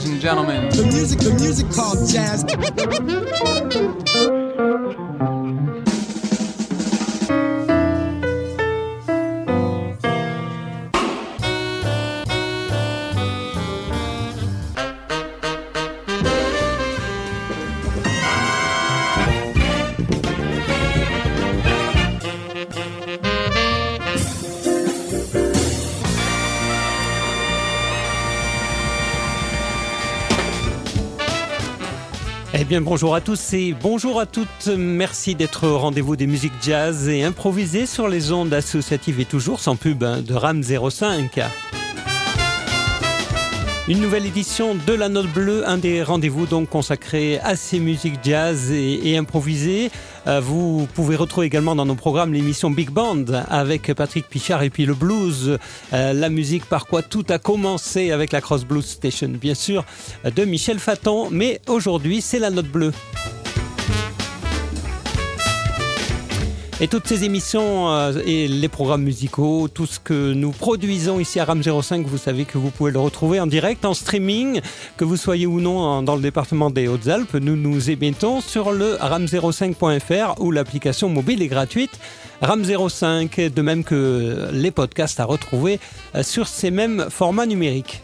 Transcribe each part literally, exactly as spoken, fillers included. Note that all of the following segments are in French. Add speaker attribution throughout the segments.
Speaker 1: ladies and gentlemen.
Speaker 2: The music, the music called jazz.
Speaker 3: Eh bien bonjour à tous et bonjour à toutes, merci d'être au rendez-vous des musiques jazz et improvisées sur les ondes associatives et toujours sans pub hein, de RAM zéro cinq. Une nouvelle édition de la Note Bleue, un des rendez-vous donc consacrés à ces musiques jazz et, et improvisées. Euh, vous pouvez retrouver également dans nos programmes l'émission Big Band avec Patrick Pichard et puis le blues, euh, la musique par quoi tout a commencé avec la Cross Blues Station, bien sûr, de Michel Faton. Mais aujourd'hui, c'est la Note Bleue. Et toutes ces émissions euh, et les programmes musicaux, tout ce que nous produisons ici à RAM zéro cinq, vous savez que vous pouvez le retrouver en direct, en streaming, que vous soyez ou non dans le département des Hautes-Alpes. Nous nous émettons sur le ram zéro cinq point f r où l'application mobile est gratuite. RAM zéro cinq, de même que les podcasts à retrouver sur ces mêmes formats numériques.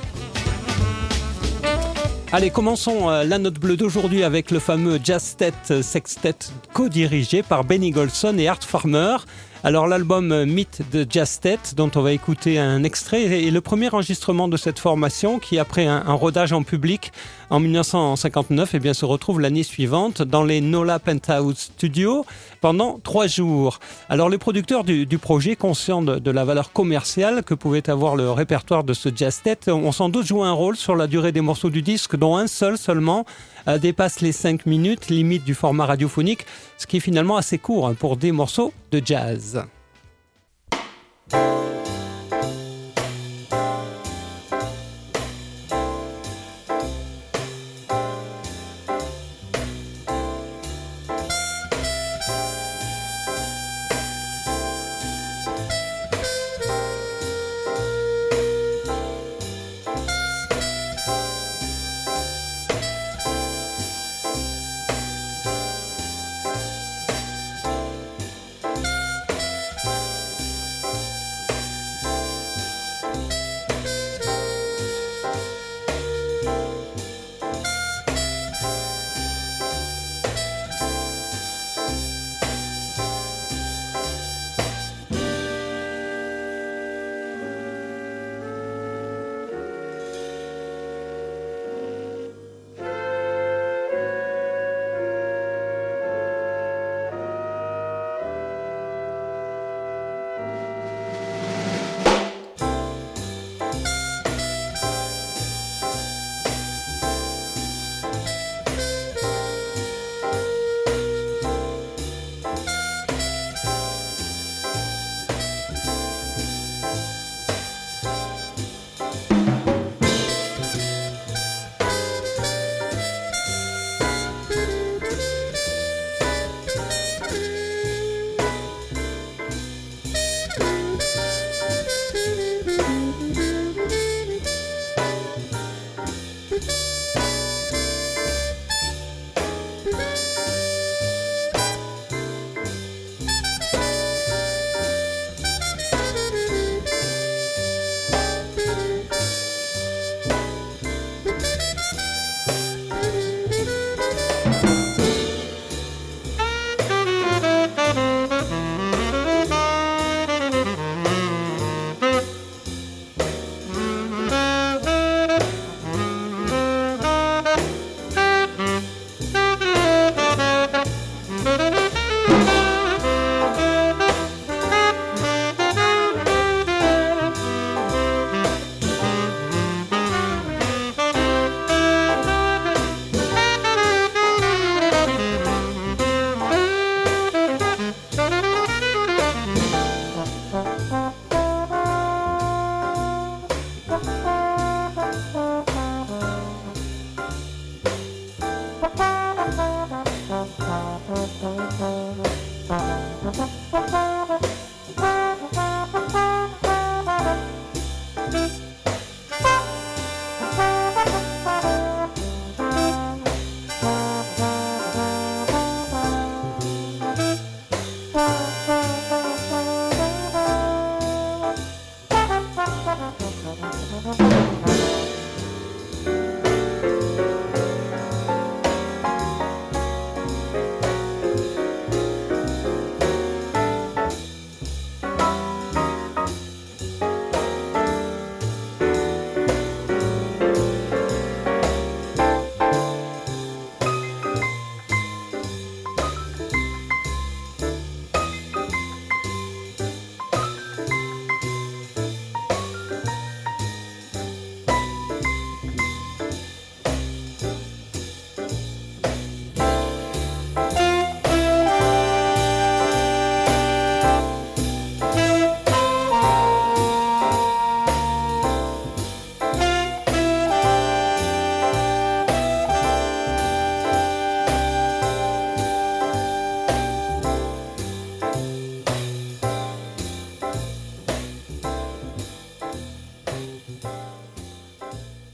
Speaker 3: Allez, commençons la Note Bleue d'aujourd'hui avec le fameux Jazztet Sextet co-dirigé par Benny Golson et Art Farmer. Alors l'album Meet the Jazztet, dont on va écouter un extrait, est le premier enregistrement de cette formation qui, après un, un rodage en public en dix-neuf cent cinquante-neuf, eh bien, se retrouve l'année suivante dans les Nola Penthouse Studios pendant trois jours. Alors les producteurs du, du projet, conscients de, de la valeur commerciale que pouvait avoir le répertoire de ce Jazztet, ont sans doute joué un rôle sur la durée des morceaux du disque, dont un seul seulement euh, dépasse les cinq minutes, limite du format radiophonique, ce qui est finalement assez court hein, pour des morceaux de jazz.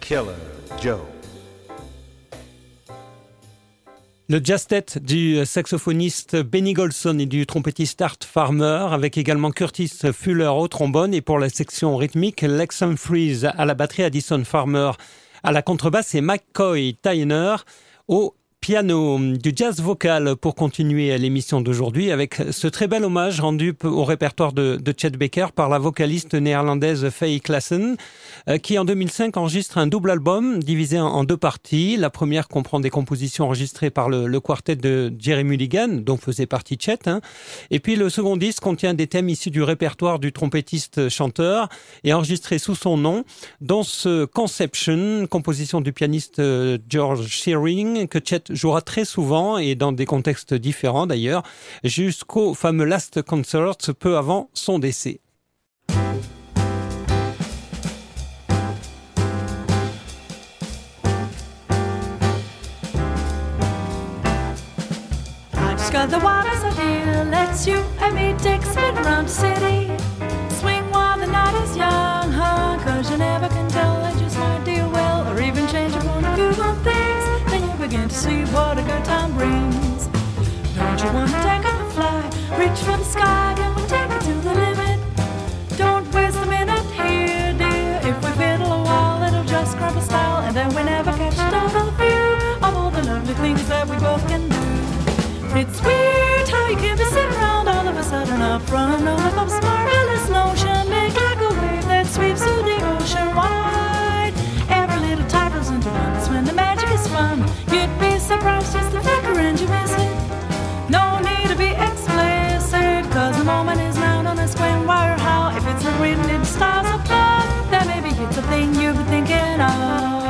Speaker 1: Killer Joe.
Speaker 3: Le jazz-tête du saxophoniste Benny Golson et du trompettiste Art Farmer, avec également Curtis Fuller au trombone et pour la section rythmique, Lex Humphries à la batterie, Addison Farmer à la contrebasse et McCoy Tyner au piano. Du jazz vocal pour continuer l'émission d'aujourd'hui avec ce très bel hommage rendu au répertoire de, de Chet Baker par la vocaliste néerlandaise Faye Klassen, euh, qui en deux mille cinq enregistre un double album divisé en, en deux parties. La première comprend des compositions enregistrées par le, le quartet de Jerry Mulligan, dont faisait partie Chet, hein. Et puis le second disque contient des thèmes issus du répertoire du trompettiste chanteur et enregistrés sous son nom, dont ce Conception, composition du pianiste George Shearing, que Chet jouera très souvent et dans des contextes différents d'ailleurs, jusqu'au fameux Last Concert peu avant son décès.
Speaker 4: I discovered the waters of here lets you and me take a spin around the city. Swing while the night is young, huh? Cause you never can tell, I just might deal well or even change your point of view on things. Begin to see what a good time brings. Don't you wanna take off and fly? Reach for the sky, then we'll take it to the limit. Don't waste a minute here, dear. If we fiddle a while, it'll just grab a style, and then we never catch a total view of all the lovely things that we both can do. It's weird how you can be sitting around all of a sudden up front on a bumps marvelous notion, make like a wave that sweeps through the ocean wide. Every little title's into one. That's when the magic is fun. You'd be surprised just the flicker and you miss it. No need to be explicit, cause the moment is now, don't ask when, why or how. If it's not written in stars above, then maybe it's a thing you've been thinking of.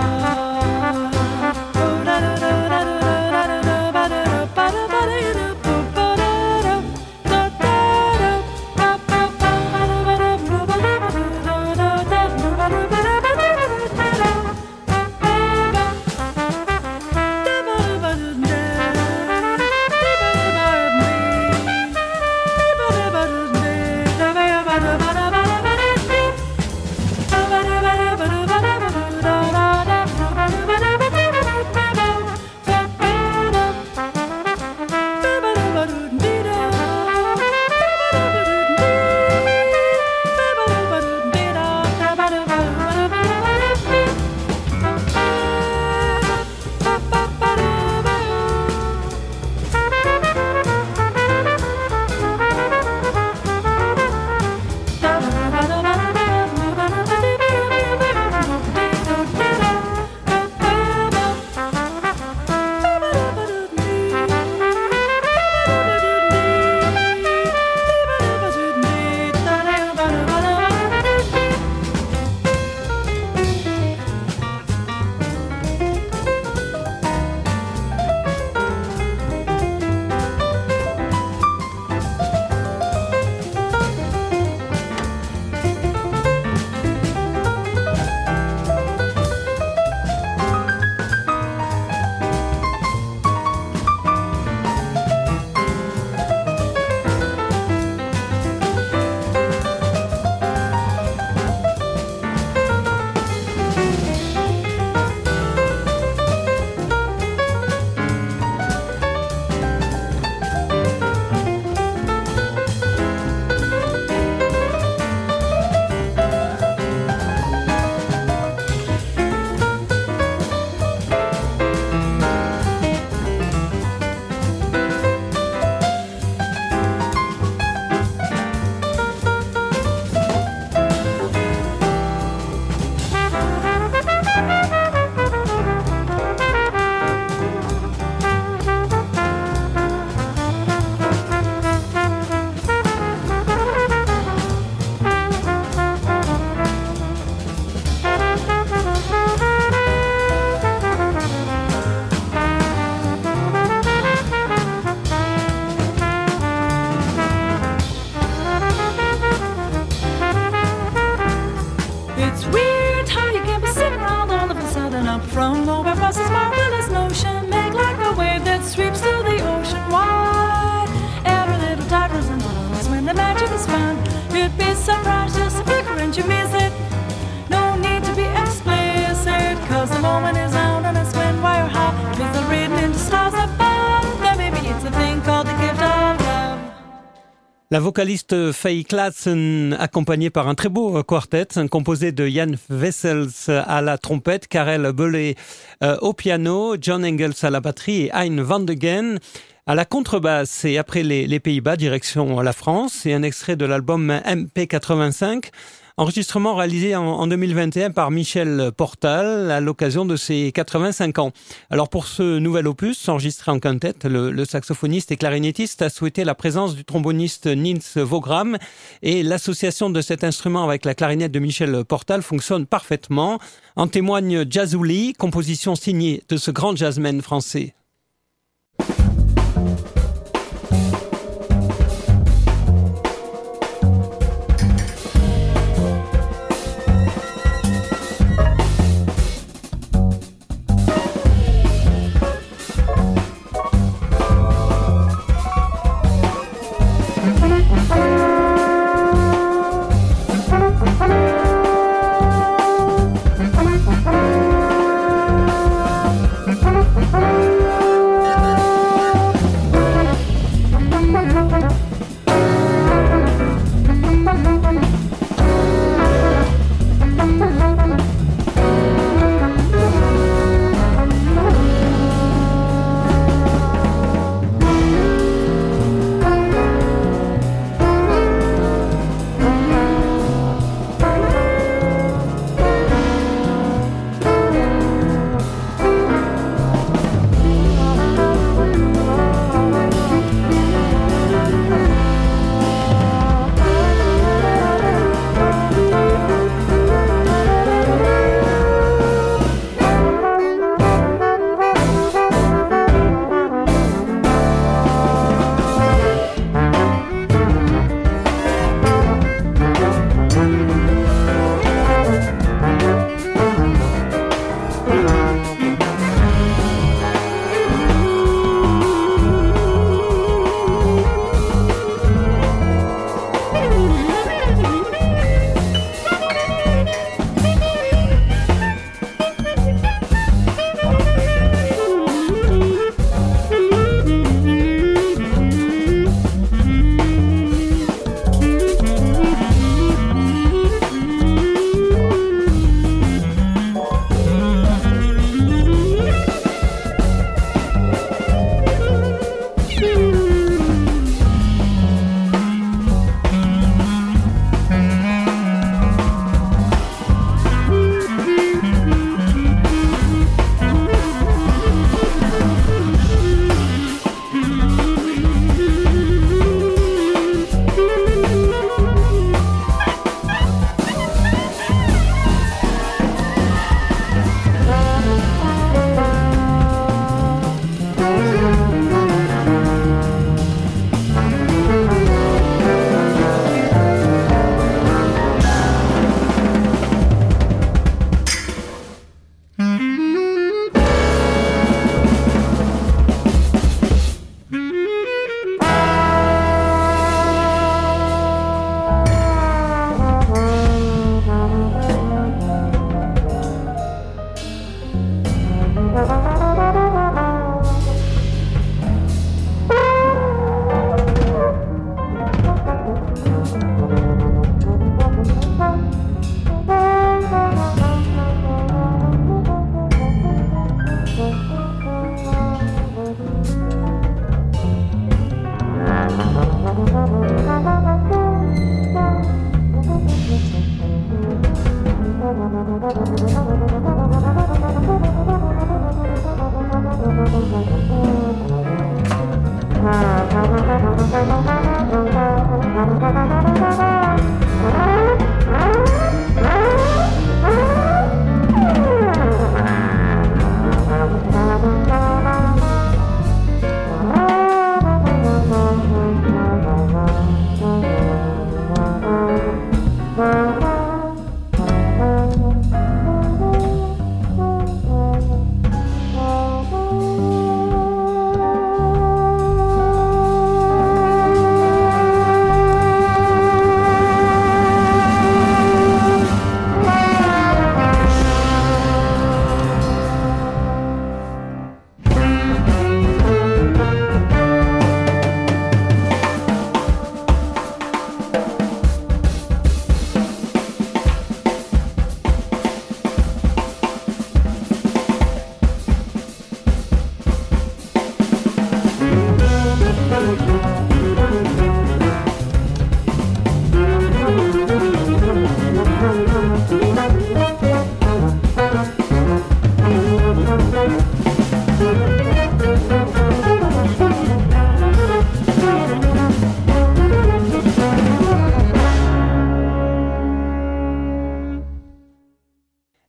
Speaker 3: La vocaliste Faye Klassen, accompagnée par un très beau quartet, composé de Jan Wessels à la trompette, Karel Beulet euh, au piano, John Engels à la batterie et Hein van de Gen à la contrebasse. Et après les, les Pays-Bas, direction la France, et un extrait de l'album M P quatre-vingt-cinq, enregistrement réalisé en, en deux mille vingt et un par Michel Portal à l'occasion de ses quatre-vingt-cinq ans. Alors pour ce nouvel opus, enregistré en quintette, le, le saxophoniste et clarinettiste a souhaité la présence du tromboniste Nils Vogram, et l'association de cet instrument avec la clarinette de Michel Portal fonctionne parfaitement. En témoigne Jazzouli, composition signée de ce grand jazzman français.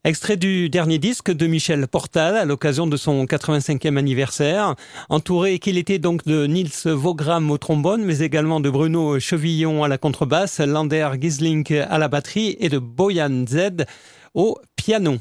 Speaker 3: Extrait du dernier disque de Michel Portal à l'occasion de son quatre-vingt-cinquième anniversaire. Entouré qu'il était donc de Niels Vogram au trombone, mais également de Bruno Chevillon à la contrebasse, Lander Gisling à la batterie et de Boyan Z au piano.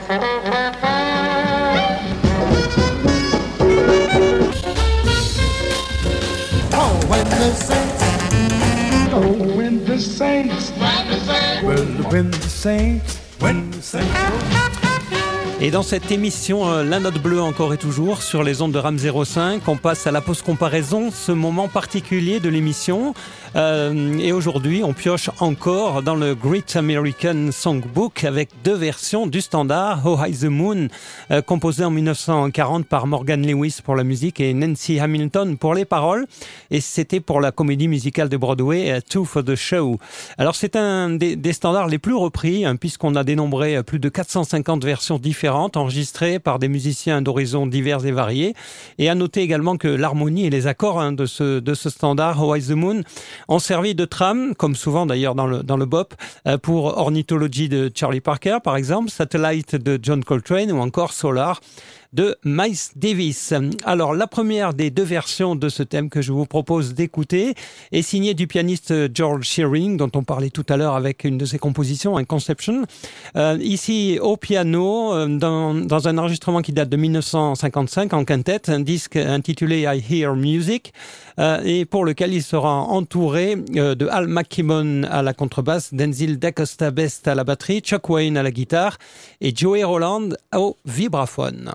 Speaker 2: Oh, when the saints, oh, when the saints, well, when the saints, when the saints.
Speaker 3: Et dans cette émission, euh, La Note Bleue encore et toujours sur les ondes de RAM zéro cinq, on passe à la pause comparaison, ce moment particulier de l'émission. Euh, et aujourd'hui, on pioche encore dans le Great American Songbook avec deux versions du standard Oh High the Moon, euh, composé en dix-neuf cent quarante par Morgan Lewis pour la musique et Nancy Hamilton pour les paroles. Et c'était pour la comédie musicale de Broadway, uh, Two for the Show. Alors c'est un des, des standards les plus repris, hein, puisqu'on a dénombré plus de quatre cent cinquante versions différentes enregistrées par des musiciens d'horizons divers et variés. Et à noter également que l'harmonie et les accords hein, de ce de ce standard Oh High the Moon ont servi de trame, comme souvent d'ailleurs dans le dans le bop, euh, pour Ornithology de Charlie Parker par exemple, Satellite de John Coltrane ou encore Solar de Miles Davis. Alors, la première des deux versions de ce thème que je vous propose d'écouter est signée du pianiste George Shearing, dont on parlait tout à l'heure avec une de ses compositions, un Conception. Euh, ici, au piano, dans, dans un enregistrement qui date de dix-neuf cent cinquante-cinq en quintette, un disque intitulé I Hear Music, euh, et pour lequel il sera entouré euh, de Al McKimmon à la contrebasse, Denzil d'Acosta Best à la batterie, Chuck Wayne à la guitare et Joey Roland au vibraphone.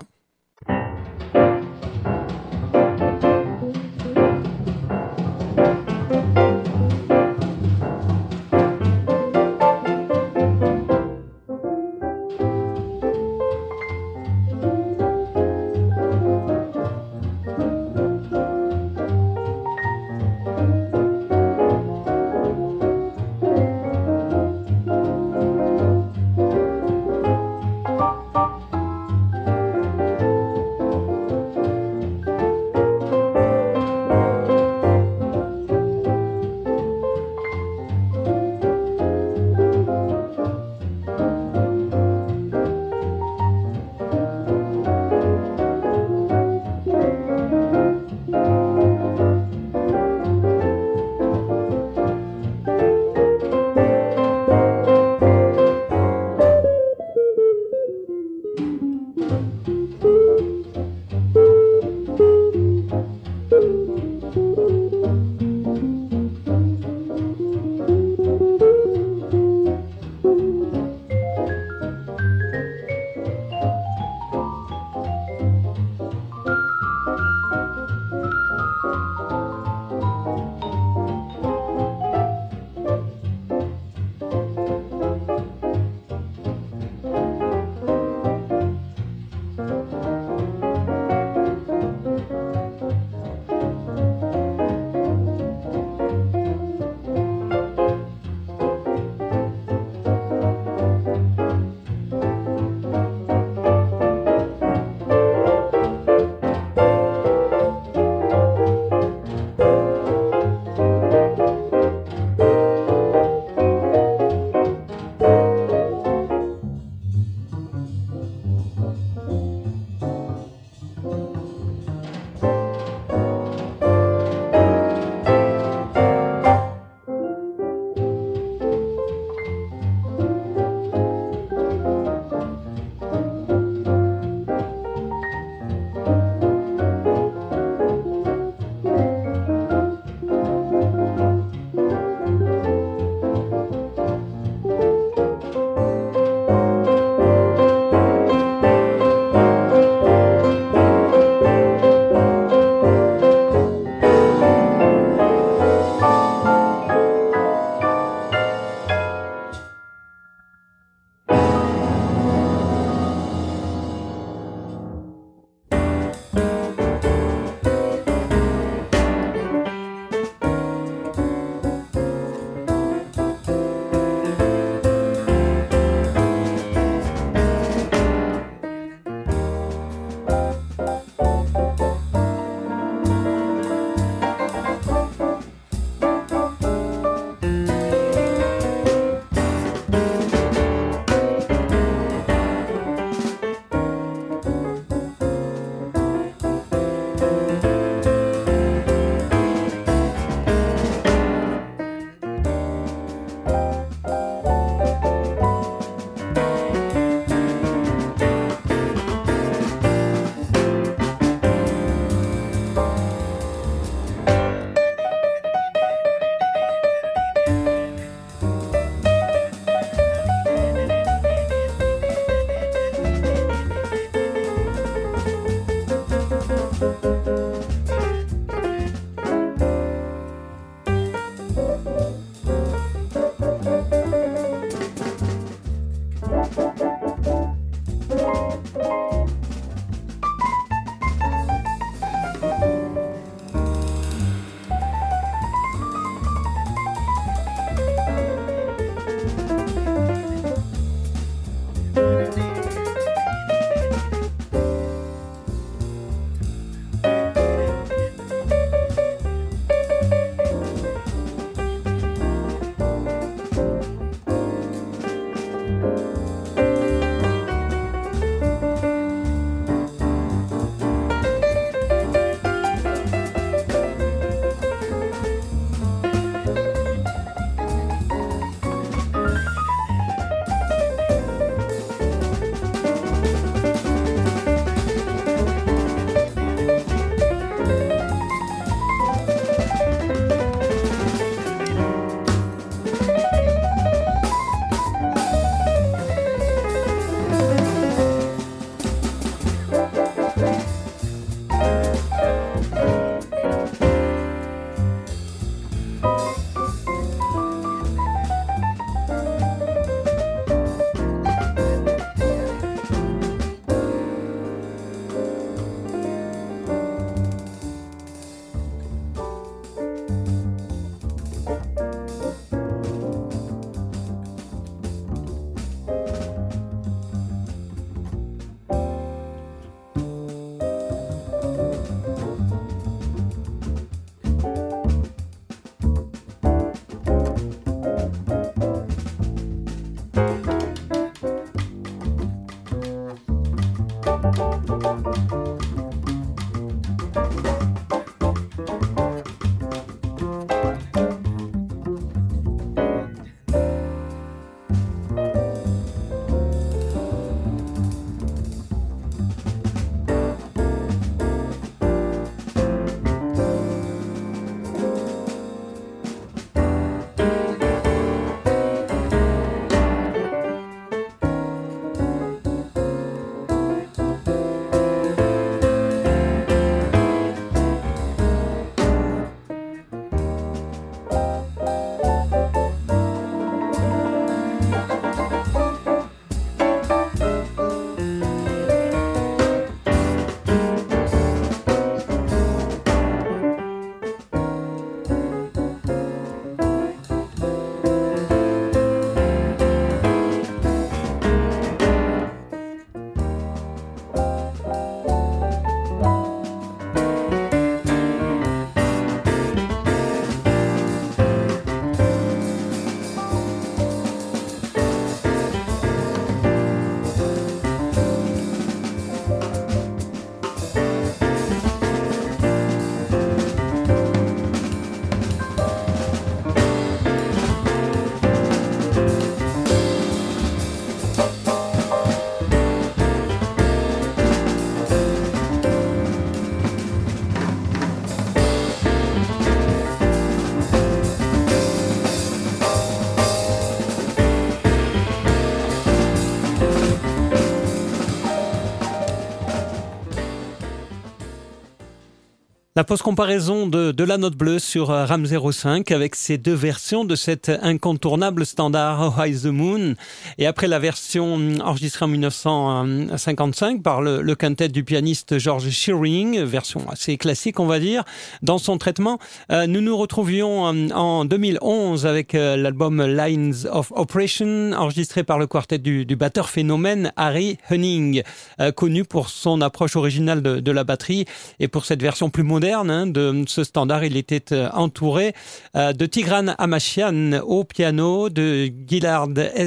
Speaker 3: La pause comparaison de, de la note bleue sur RAM zéro cinq avec ces deux versions de cet incontournable standard Oh High the Moon. Et après la version enregistrée en dix-neuf cent cinquante-cinq par le, le quintet du pianiste George Shearing, version assez classique on va dire, dans son traitement, euh, nous nous retrouvions en deux mille onze avec euh, l'album Lines of Operation, enregistré par le quartet du, du batteur phénomène Harry Henning, euh, connu pour son approche originale de, de la batterie. Et pour cette version plus moderne hein, de ce standard, il était euh, entouré euh, de Tigran Hamashian au piano, de Gillard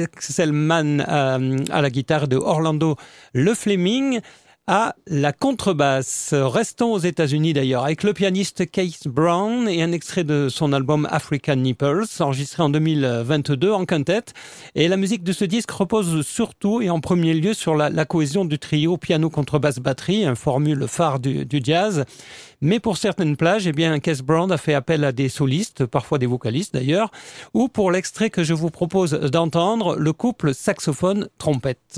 Speaker 3: Excelman euh, à la guitare, de Orlando Le Fleming à la contrebasse. Restons aux États-Unis d'ailleurs avec le pianiste Keith Brown et un extrait de son album African Nipples, enregistré en deux mille vingt-deux en quintet. Et la musique de ce disque repose surtout et en premier lieu sur la, la cohésion du trio piano contrebasse batterie, un formule phare du, du jazz. Mais pour certaines plages, eh bien, Keith Brown a fait appel à des solistes, parfois des vocalistes d'ailleurs, ou pour l'extrait que je vous propose d'entendre, le couple saxophone-trompette.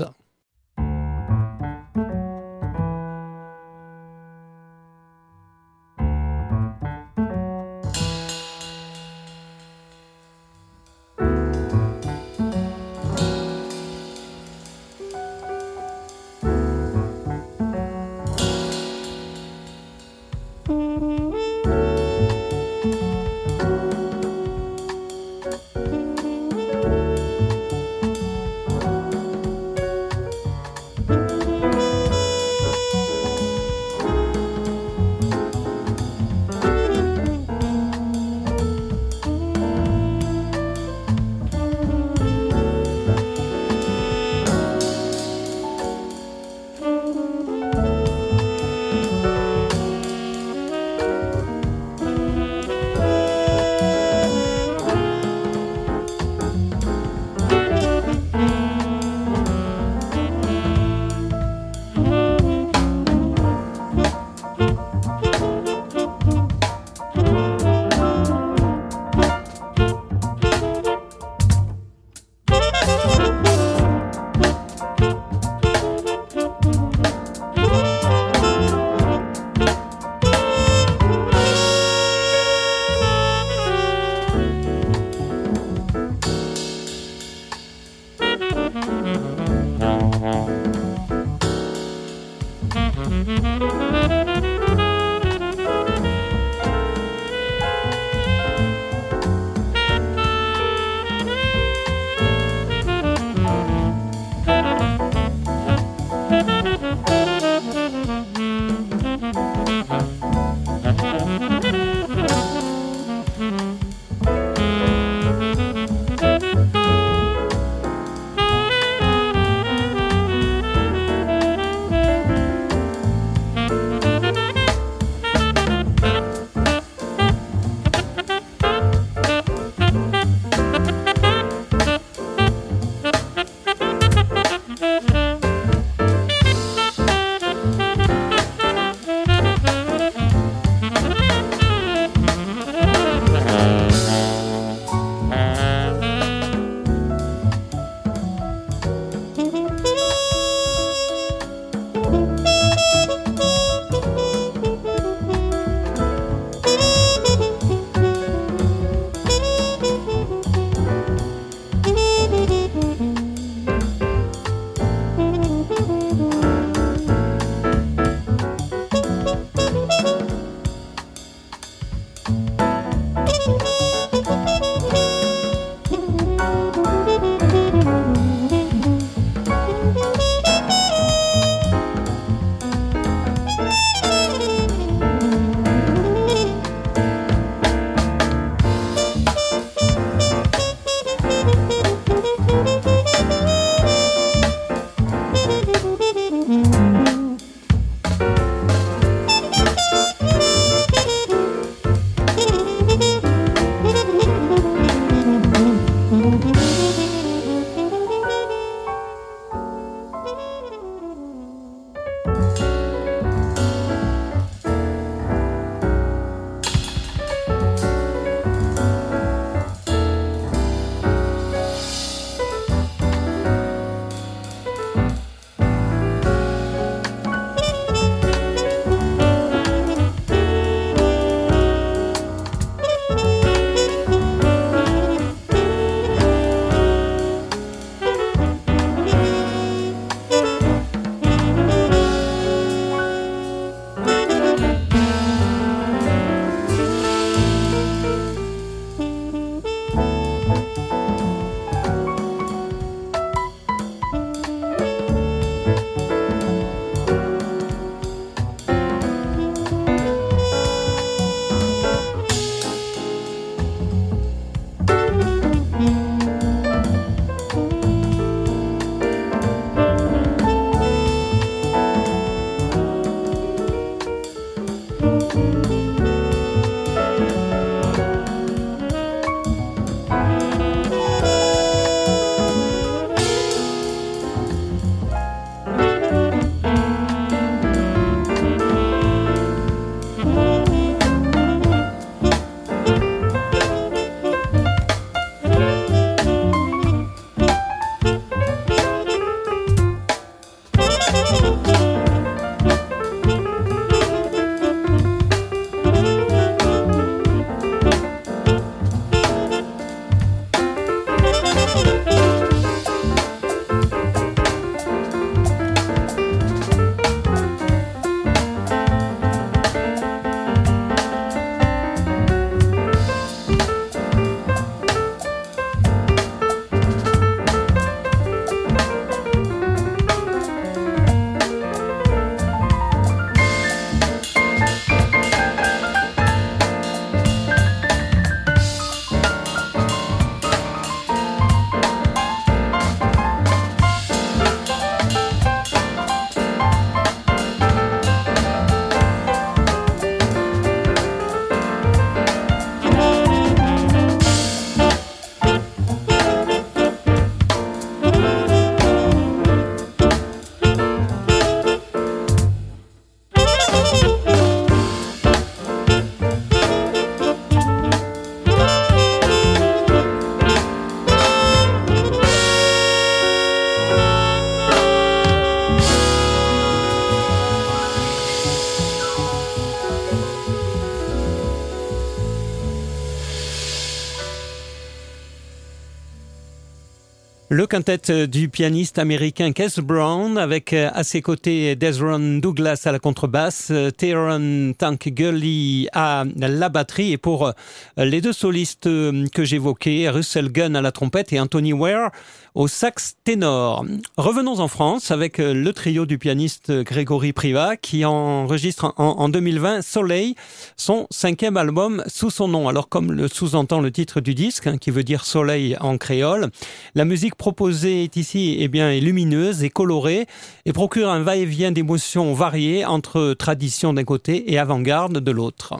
Speaker 3: Le quintet du pianiste américain Keith Brown avec à ses côtés Desron Douglas à la contrebasse, Tyrone Tank Gurley à la batterie et pour les deux solistes que j'évoquais, Russell Gunn à la trompette et Anthony Ware au sax ténor. Revenons en France avec le trio du pianiste Grégory Privat qui enregistre en, en deux mille vingt Soleil, son cinquième album sous son nom. Alors comme le sous-entend le titre du disque, hein, qui veut dire soleil en créole, la musique proposée est ici eh bien, est lumineuse et colorée et procure un va-et-vient d'émotions variées entre tradition d'un côté et avant-garde de l'autre.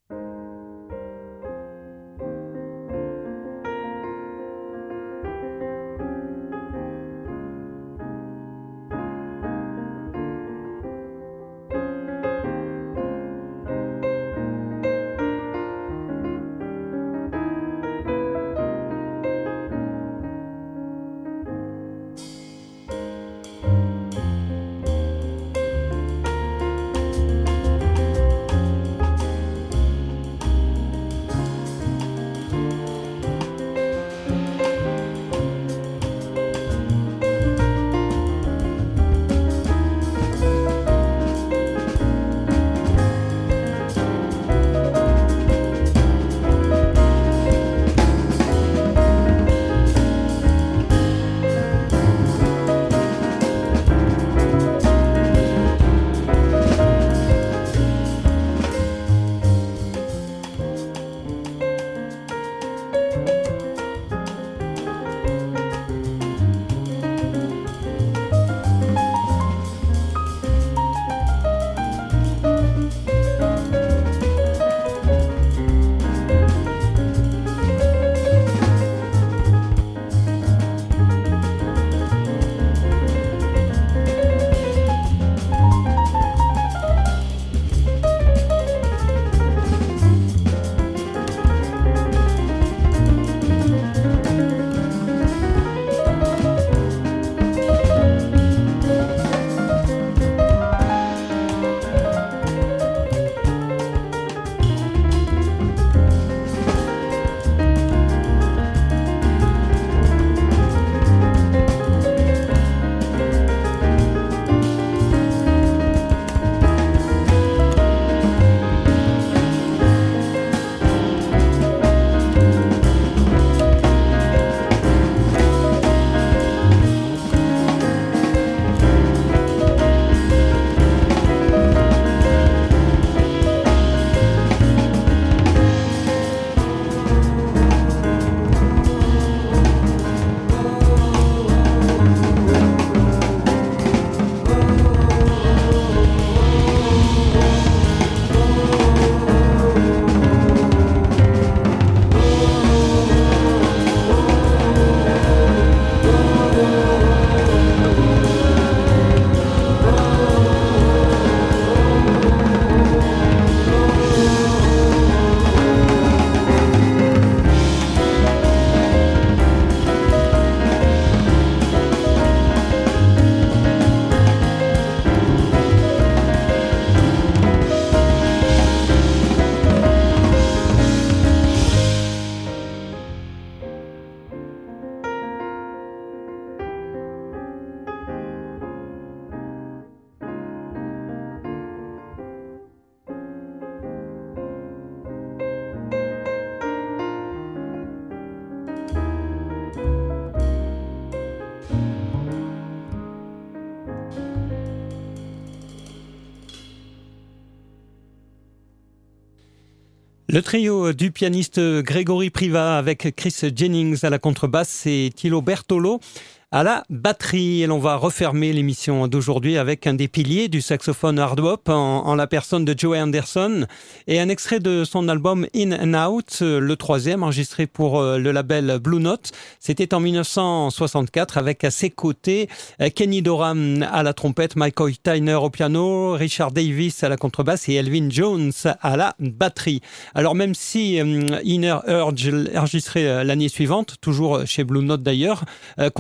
Speaker 3: Le trio du pianiste Grégory Privat avec Chris Jennings à la contrebasse et Thilo Bertolo à la batterie. Et l'on va refermer l'émission d'aujourd'hui avec un des piliers du saxophone hard bop en, en la personne de Joey Anderson et un extrait de son album In and Out, le troisième enregistré pour le label Blue Note. C'était en dix-neuf cent soixante-quatre avec à ses côtés Kenny Dorham à la trompette, Michael Tyner au piano, Richard Davis à la contrebasse et Elvin Jones à la batterie. Alors même si euh, Inner Urge enregistré l'année suivante, toujours chez Blue Note d'ailleurs, euh, contient certains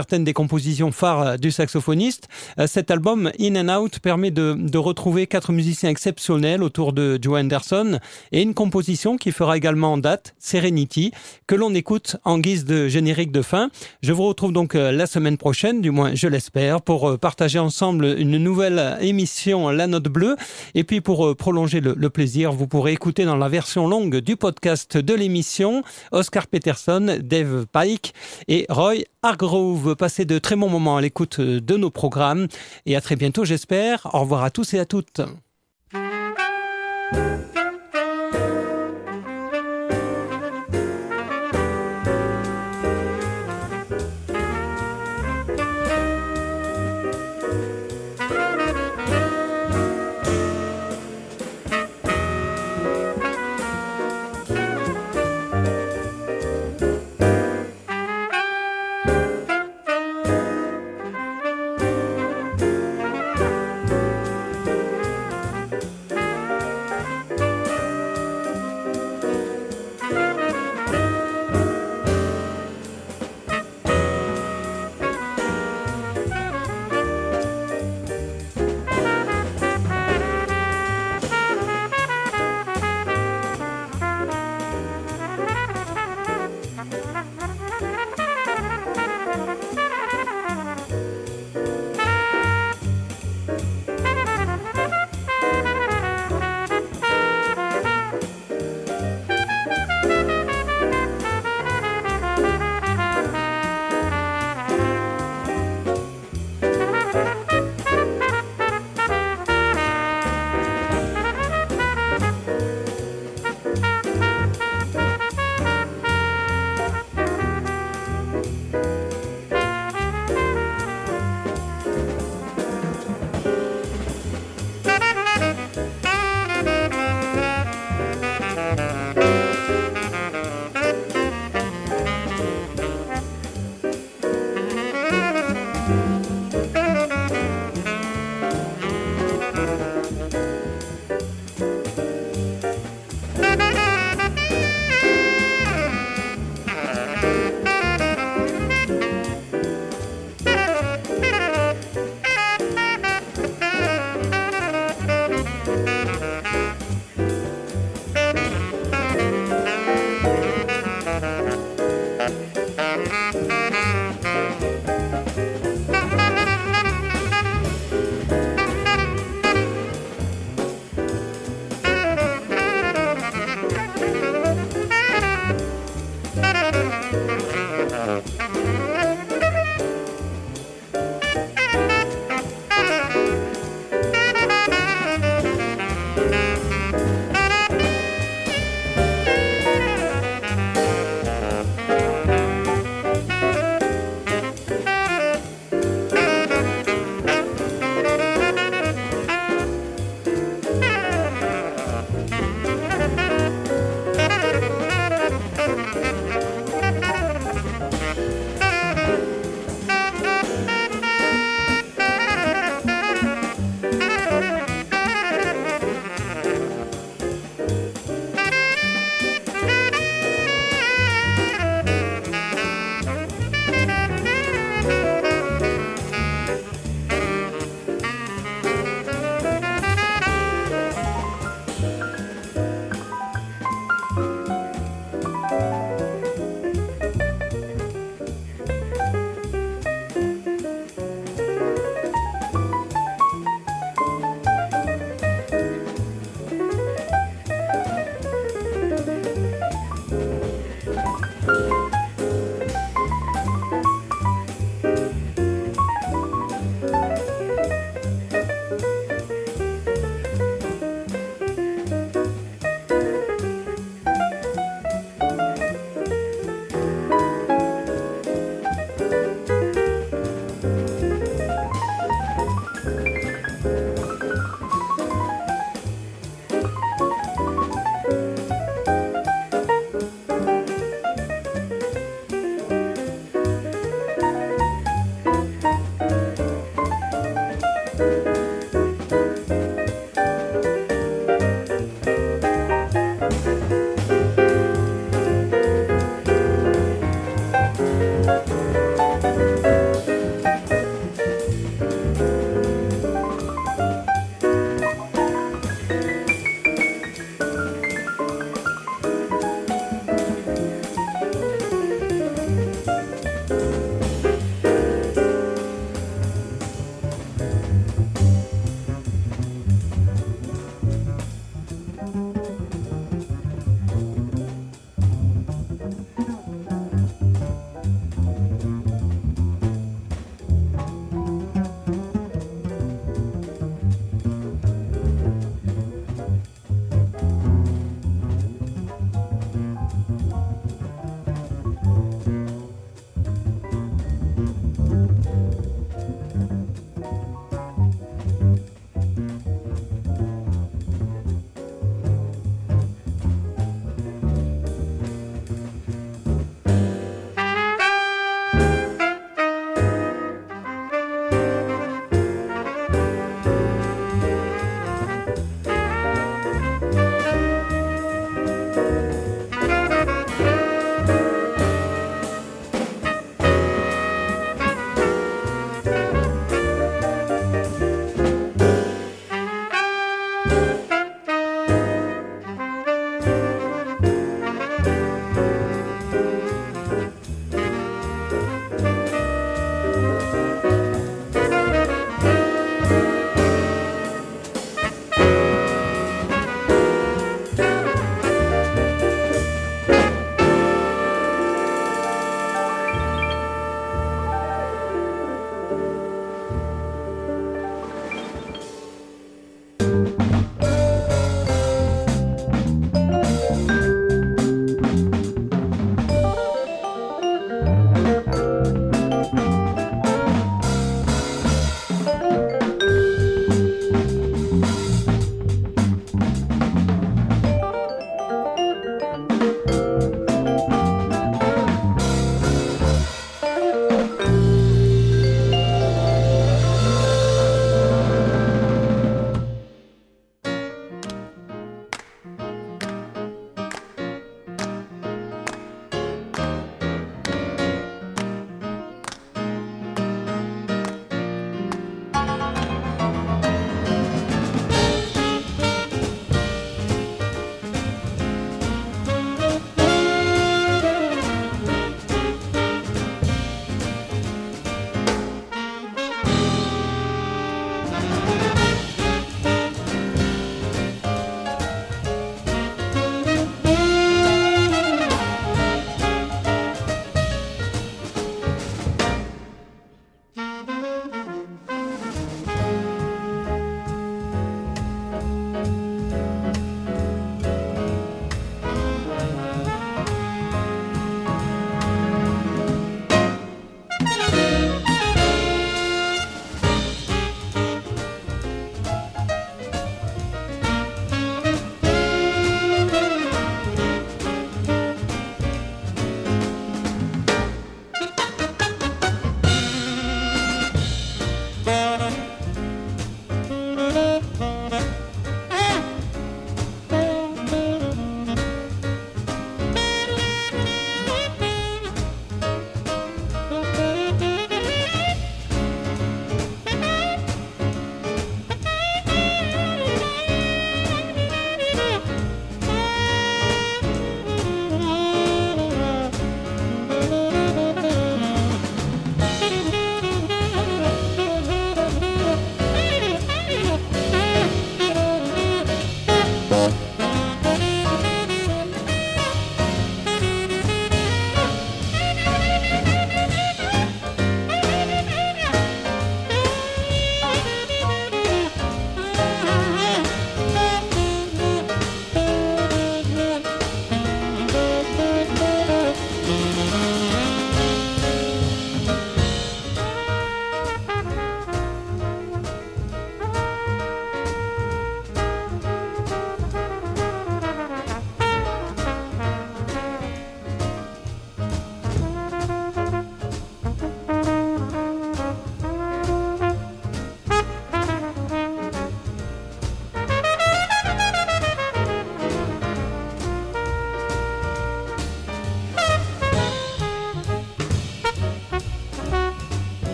Speaker 3: certaines des compositions phares du saxophoniste. Cet album, In and Out, permet de, de retrouver quatre musiciens exceptionnels autour de Joe Henderson et une composition qui fera également date, Serenity, que l'on écoute en guise de générique de fin. Je vous retrouve donc la semaine prochaine, du moins je l'espère, pour partager ensemble une nouvelle émission La Note Bleue. Et puis pour prolonger le, le plaisir, vous pourrez écouter dans la version longue du podcast de l'émission Oscar Peterson, Dave Pike et Roy Hargrove. Passez de très bons moments à l'écoute de nos programmes et à très bientôt j'espère. Au revoir à tous et à toutes.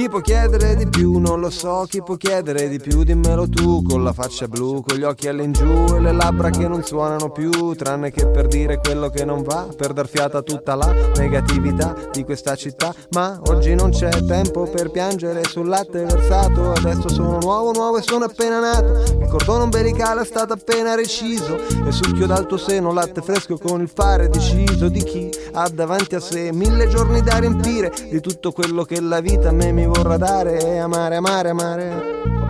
Speaker 1: Chi può chiedere di più? Non lo so, chi può chiedere di più? Dimmelo tu, con la faccia blu, con gli occhi all'ingiù e le labbra che non suonano più, tranne che per dire quello che non va, per dar fiata a tutta la negatività di questa città. Ma oggi non c'è tempo per piangere sul latte versato, adesso sono nuovo, nuovo e sono appena nato, il cordone ombelicale è stato appena reciso e succhio dal tuo seno latte fresco con il fare deciso di chi ha davanti a sé mille giorni da riempire di tutto quello che la vita a me mi vorrà dare, e amare, amare, amare.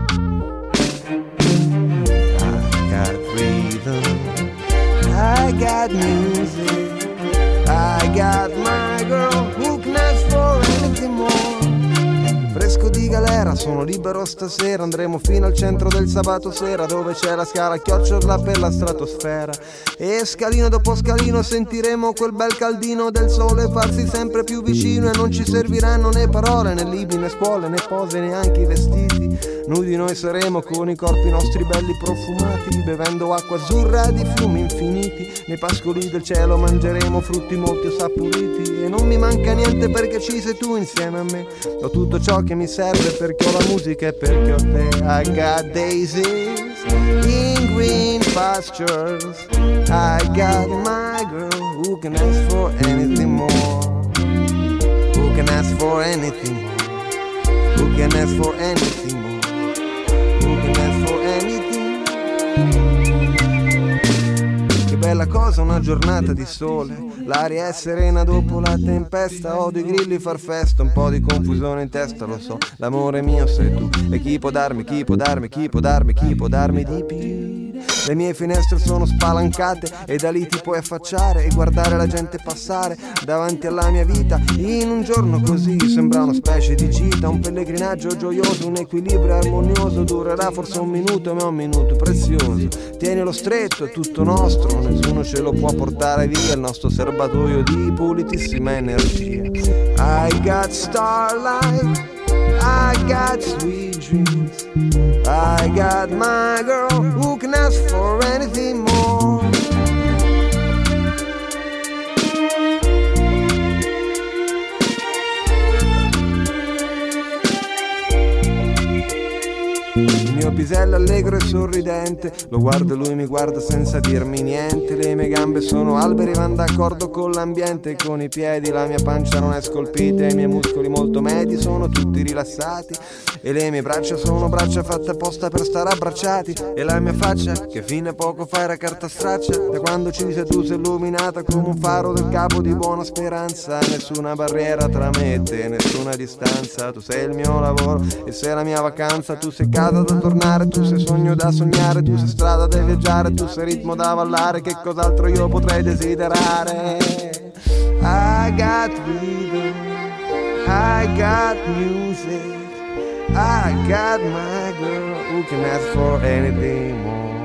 Speaker 1: I got freedom, I got music, I got my girl who can ask for anything more. Fresco di galera, sono libero stasera, andremo fino al centro del sabato sera, dove c'è la scala a chiocciola per la stratosfera, e scalino dopo scalino sentiremo quel bel caldino del sole farsi sempre più vicino, e non ci serviranno né parole, né libri, né scuole, né pose, neanche i vestiti. Nudi noi saremo con i corpi nostri belli profumati, bevendo acqua azzurra di fiumi infiniti, nei pascoli del cielo mangeremo frutti molto saporiti, e non mi manca niente perché ci sei tu insieme a me. Ho tutto ciò che mi serve perché ho la musica e perché ho te. I got daisies in green pastures, I got my girl who can ask for anything more, who can ask for anything more, who can ask for anything more, who can ask for anything. Che bella cosa una giornata di sole, l'aria è serena dopo la tempesta, odio i grilli far festa, un po' di confusione in testa, lo so, l'amore mio sei tu, e chi può darmi, chi può darmi, chi può darmi, chi può darmi di più. Le mie finestre sono spalancate e da lì ti puoi affacciare e guardare la gente passare davanti alla mia vita. In un giorno così sembra una specie di gita, un pellegrinaggio gioioso, un equilibrio armonioso, durerà forse un minuto ma è un minuto prezioso. Tienilo stretto, è tutto nostro, nessuno ce lo può portare via, il nostro serbatoio di pulitissima energia. I got starlight, I got sweet dreams, I got my girl who can ask for anything more. Il mio pisello allegro e sorridente, lo guardo e lui mi guarda senza dirmi niente. Le mie gambe sono alberi, van d'accordo con l'ambiente, con i piedi la mia pancia non è scolpita, i miei muscoli molto medi sono tutti rilassati, e le mie braccia sono braccia fatte apposta per stare abbracciati, e la mia faccia che fino a poco fa era carta straccia, da quando ci sei tu sei illuminata come un faro del capo di buona speranza. Nessuna barriera tra me e te, nessuna distanza, tu sei il mio lavoro e sei la mia vacanza, tu sei casa da tornare, tu sei sogno da sognare, tu sei strada da viaggiare, tu sei ritmo da ballare, che cos'altro io potrei desiderare. I got rhythm, I got music, I got my girl who can ask for anything more.